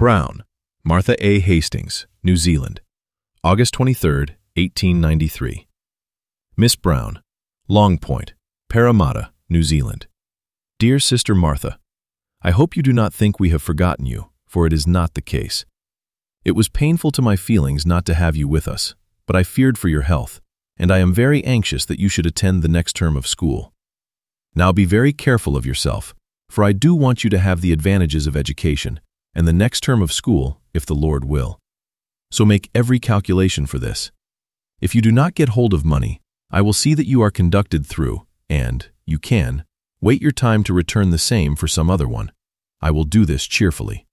Brown, Martha A. Hastings, New Zealand, August 23, 1893. Miss Brown, Long Point, Parramatta, New Zealand. Dear Sister Martha, I hope you do not think we have forgotten you, for it is not the case. It was painful to my feelings not to have you with us, but I feared for your health, and I am very anxious that you should attend the next term of school. Now be very careful of yourself, for I do want you to have the advantages of education, and the next term of school, if the Lord will. So make every calculation for this. If you do not get hold of money, I will see that you are conducted through, and, you can, wait your time to return the same for some other one. I will do this cheerfully.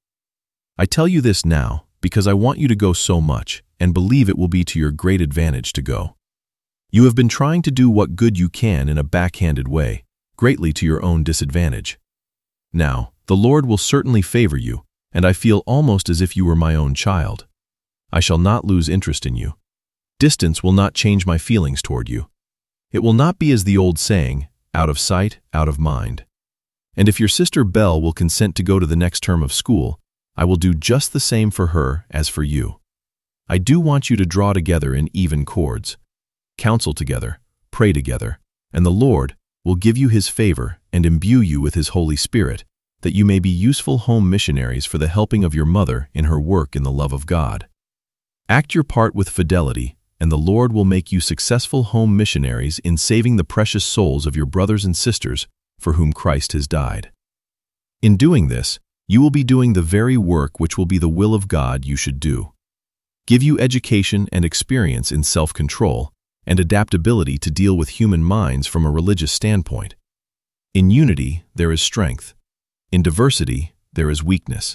I tell you this now because I want you to go so much, and believe it will be to your great advantage to go. You have been trying to do what good you can in a backhanded way, greatly to your own disadvantage. Now, the Lord will certainly favor you, and I feel almost as if you were my own child. I shall not lose interest in you. Distance will not change my feelings toward you. It will not be as the old saying, out of sight, out of mind. And if your sister Belle will consent to go to the next term of school, I will do just the same for her as for you. I do want you to draw together in even chords, counsel together, pray together, and the Lord will give you His favor and imbue you with His Holy Spirit, that you may be useful home missionaries for the helping of your mother in her work in the love of God. Act your part with fidelity, and the Lord will make you successful home missionaries in saving the precious souls of your brothers and sisters for whom Christ has died. In doing this, you will be doing the very work which will be the will of God you should do. Give you education and experience in self-control and adaptability to deal with human minds from a religious standpoint. In unity, there is strength. In diversity, there is weakness.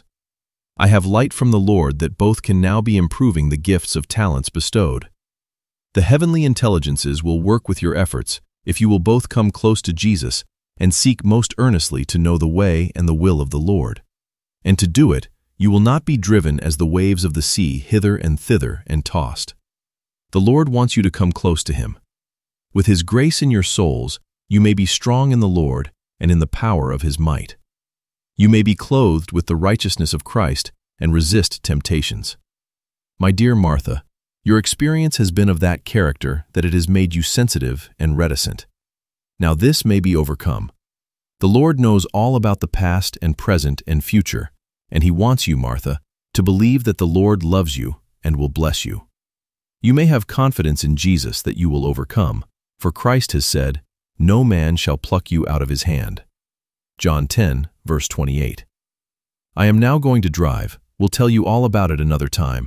I have light from the Lord that both can now be improving the gifts of talents bestowed. The heavenly intelligences will work with your efforts if you will both come close to Jesus and seek most earnestly to know the way and the will of the Lord. And to do it, you will not be driven as the waves of the sea hither and thither and tossed. The Lord wants you to come close to Him. With His grace in your souls, you may be strong in the Lord and in the power of His might. You may be clothed with the righteousness of Christ and resist temptations. My dear Martha, your experience has been of that character that it has made you sensitive and reticent. Now this may be overcome. The Lord knows all about the past and present and future, and He wants you, Martha, to believe that the Lord loves you and will bless you. You may have confidence in Jesus that you will overcome, for Christ has said, "No man shall pluck you out of His hand." John 10, verse 28. I am now going to drive. We'll tell you all about it another time.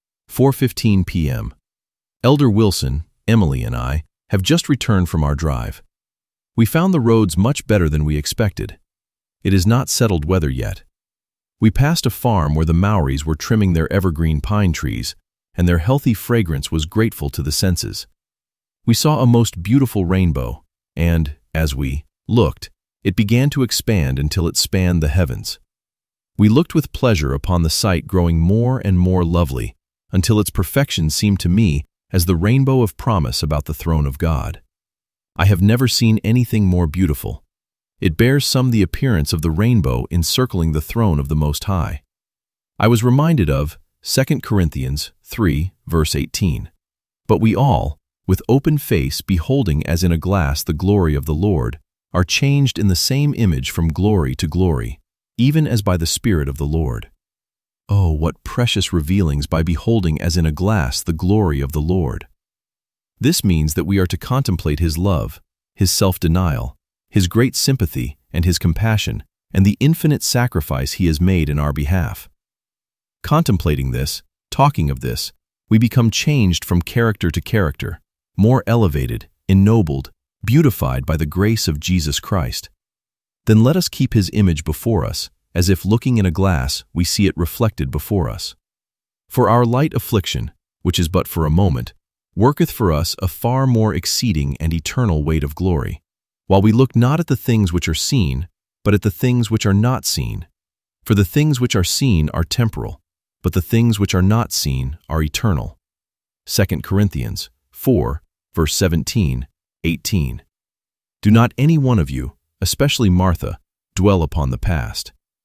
4:15 p.m. Elder Wilson, Emily, and I have just returned from our drive. We found the roads much better than we expected. It is not settled weather yet. We passed a farm where the Maoris were trimming their evergreen pine trees, and their healthy fragrance was grateful to the senses. We saw a most beautiful rainbow, and, as we looked, it began to expand until it spanned the heavens. We looked with pleasure upon the sight growing more and more lovely, until its perfection seemed to me as the rainbow of promise about the throne of God. I have never seen anything more beautiful. It bears some the appearance of the rainbow encircling the throne of the Most High. I was reminded of 2 Corinthians 3, verse 18. But we all, with open face beholding as in a glass the glory of the Lord, are changed in the same image from glory to glory, even as by the Spirit of the Lord. Oh, what precious revealings by beholding as in a glass the glory of the Lord! This means that we are to contemplate His love, His self-denial, His great sympathy and His compassion, and the infinite sacrifice He has made in our behalf. Contemplating this, talking of this, we become changed from character to character, more elevated, ennobled, beautified by the grace of Jesus Christ. Then let us keep His image before us, as if looking in a glass we see it reflected before us. For our light affliction, which is but for a moment, worketh for us a far more exceeding and eternal weight of glory, while we look not at the things which are seen, but at the things which are not seen. For the things which are seen are temporal, but the things which are not seen are eternal. 2 Corinthians 4, verse 17, 18. Do not any one of you, especially Martha, dwell upon the past.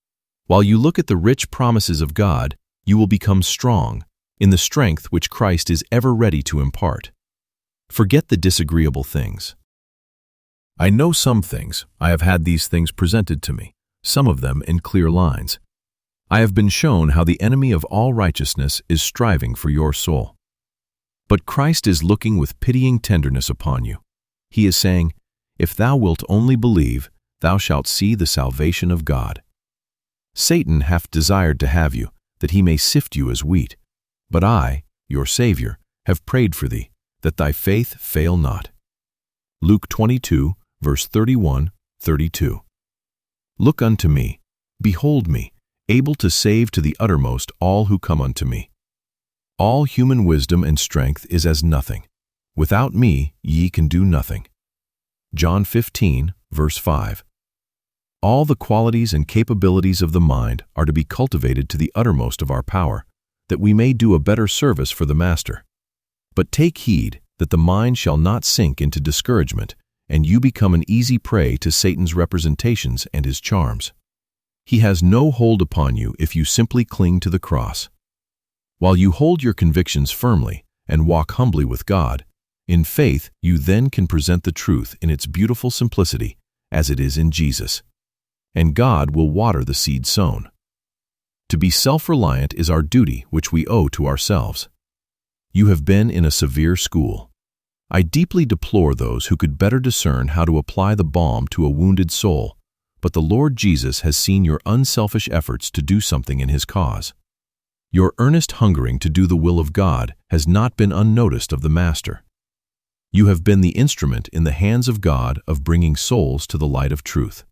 While you look at the rich promises of God, you will become strong in the strength which Christ is ever ready to impart. Forget the disagreeable things. I know some things. I have had these things presented to me, some of them in clear lines. I have been shown how the enemy of all righteousness is striving for your soul. But Christ is looking with pitying tenderness upon you. He is saying, "If thou wilt only believe, thou shalt see the salvation of God." Satan hath desired to have you, that he may sift you as wheat. But I, your Savior, have prayed for thee, that thy faith fail not. Luke 22, verse 31, 32. Look unto me, behold me, able to save to the uttermost all who come unto me. All human wisdom and strength is as nothing. Without me ye can do nothing. John 15, verse 5. All the qualities and capabilities of the mind are to be cultivated to the uttermost of our power, that we may do a better service for the Master. But take heed that the mind shall not sink into discouragement, and you become an easy prey to Satan's representations and his charms. He has no hold upon you if you simply cling to the cross. While you hold your convictions firmly and walk humbly with God, in faith you then can present the truth in its beautiful simplicity as it is in Jesus. And God will water the seed sown. To be self-reliant is our duty which we owe to ourselves. You have been in a severe school. I deeply deplore those who could better discern how to apply the balm to a wounded soul, but the Lord Jesus has seen your unselfish efforts to do something in his cause. Your earnest hungering to do the will of God has not been unnoticed of the Master. You have been the instrument in the hands of God of bringing souls to the light of truth.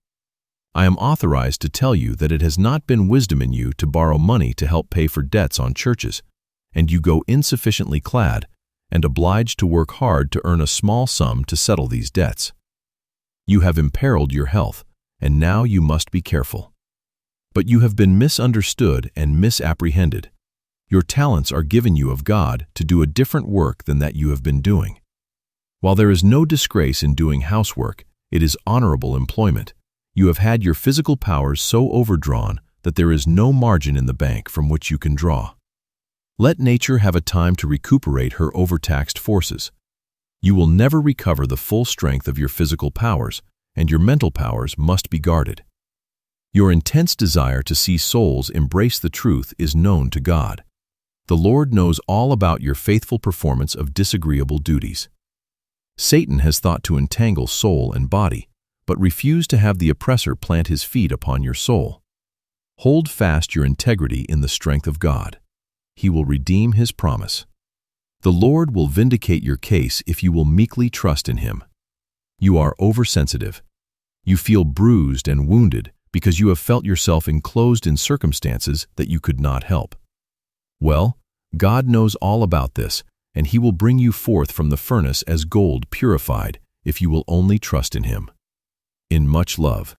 I am authorized to tell you that it has not been wisdom in you to borrow money to help pay for debts on churches, and you go insufficiently clad and obliged to work hard to earn a small sum to settle these debts. You have imperiled your health, and now you must be careful. But you have been misunderstood and misapprehended. Your talents are given you of God to do a different work than that you have been doing. While there is no disgrace in doing housework, it is honorable employment. You have had your physical powers so overdrawn that there is no margin in the bank from which you can draw. Let nature have a time to recuperate her overtaxed forces. You will never recover the full strength of your physical powers, and your mental powers must be guarded. Your intense desire to see souls embrace the truth is known to God. The Lord knows all about your faithful performance of disagreeable duties. Satan has thought to entangle soul and body, but refused to have the oppressor plant his feet upon your soul. Hold fast your integrity in the strength of God. He will redeem his promise. The Lord will vindicate your case if you will meekly trust in him. You are oversensitive. You feel bruised and wounded because you have felt yourself enclosed in circumstances that you could not help. Well, God knows all about this, and he will bring you forth from the furnace as gold purified if you will only trust in him. In much love.